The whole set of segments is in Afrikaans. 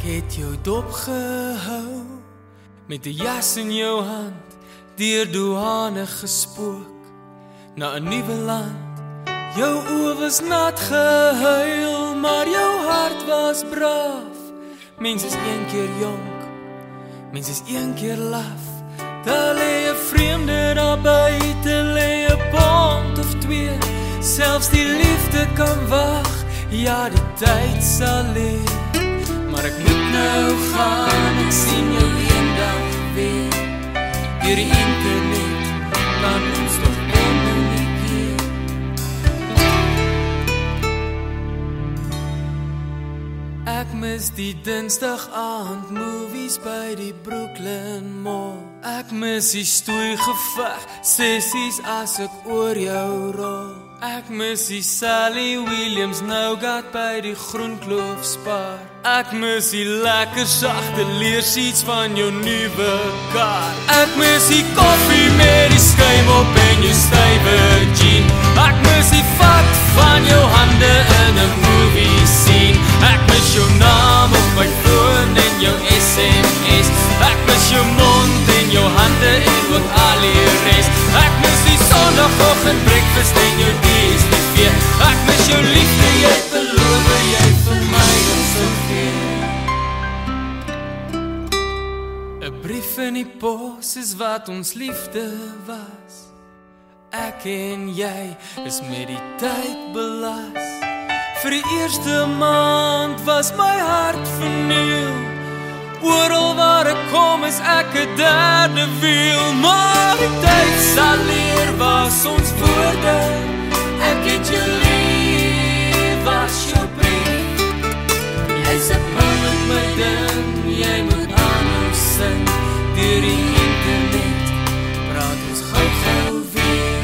het jou dopgehou, met die jas in jou hand, deur douane gespook, na 'n nuwe land. Jou oë was nat gehuil, maar jou hart was braaf. Mens is een keer jonk, mens is een keer laf. Daar lê 'n vreemde daar buite, lê 'n pond of twee. Selfs die liefde kan wag, ja die tyd sal leer. Maar ek moet nou gaan, ek sien jou eendag weer. Deur die internet, laat ons toch kommunikeer. Ek mis die Dinsdag aand movies by die Brooklyn Mall. Ek mis die stoei geveg, sessies as ek oor jou rol. Ek mis die Sally Williams nougat by die Groenkloof Spar. Ek mis die lekker sagte leerseats van jou nuwe kar. Ek mis die koffie met die skuim op en jou stywe jean. Ek mis die vat van jou hande in 'n movie scene. Ek mis jou naam op my foon en jou SMS. Ek mis jou mond en jou hande en ook al die res. Ek mis die Sondagoggend breakfast en jou DStv. Ek mis jou liefde, jy beloof jy vir my om so gee. 'n brief in die pos is wat ons liefde was. Ek en jy is met die tyd belas. Vir die eerste maand was my hart verniel. Oral waar ek kom is ek 'n derde wiel. Maar die tyd sal leer was ons woorde. Ek het jou lief as jou brief. Jy sit maar met my ding, jy moet aanhou sing. Deur die internet praat ons gou weer.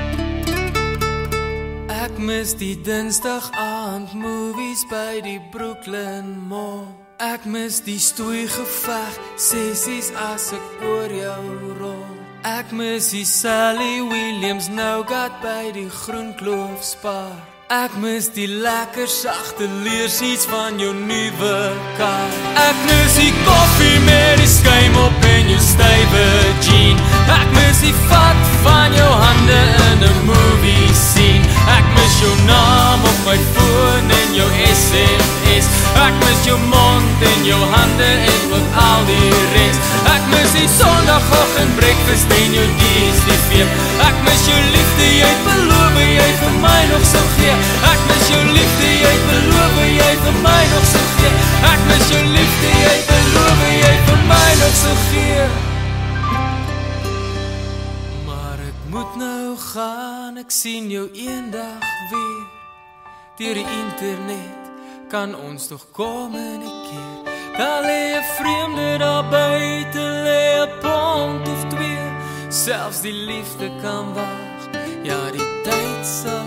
Ek mis die Dinsdag aand movies by die Brooklyn Mall. Ek mis die stoei geveg, sessies as ek oor jou rol. Ek mis die Sally Williams nougat by die Groenkloof Spar. Ek mis die lekker sagte leerseats van jou nuwe kar. Ek mis die koffie met die skuim op en jou stywe jean. Ek mis die vat van jou hande in 'n movie scene. Ek mis jou naam op my foon en jou SMS. Ek mis jou mond en jou hande en ook al die res. Ek mis die Sondagoggend breakfast en jou DStv. Ek mis jou liefde, jy beloof jy vir my nog sal gee. Ek mis jou liefde, jy beloof jy vir my nog sal gee. Ek mis jou liefde, jy beloof jy vir my nog sal gee. Maar ek moet nou gaan, ek sien jou eendag weer. Deur die internet kan ons toch kommunikeer. Daar lê 'n vreemde daar buite, lê 'n pond of twee. Selfs die liefde kan wag, ja die tyd sal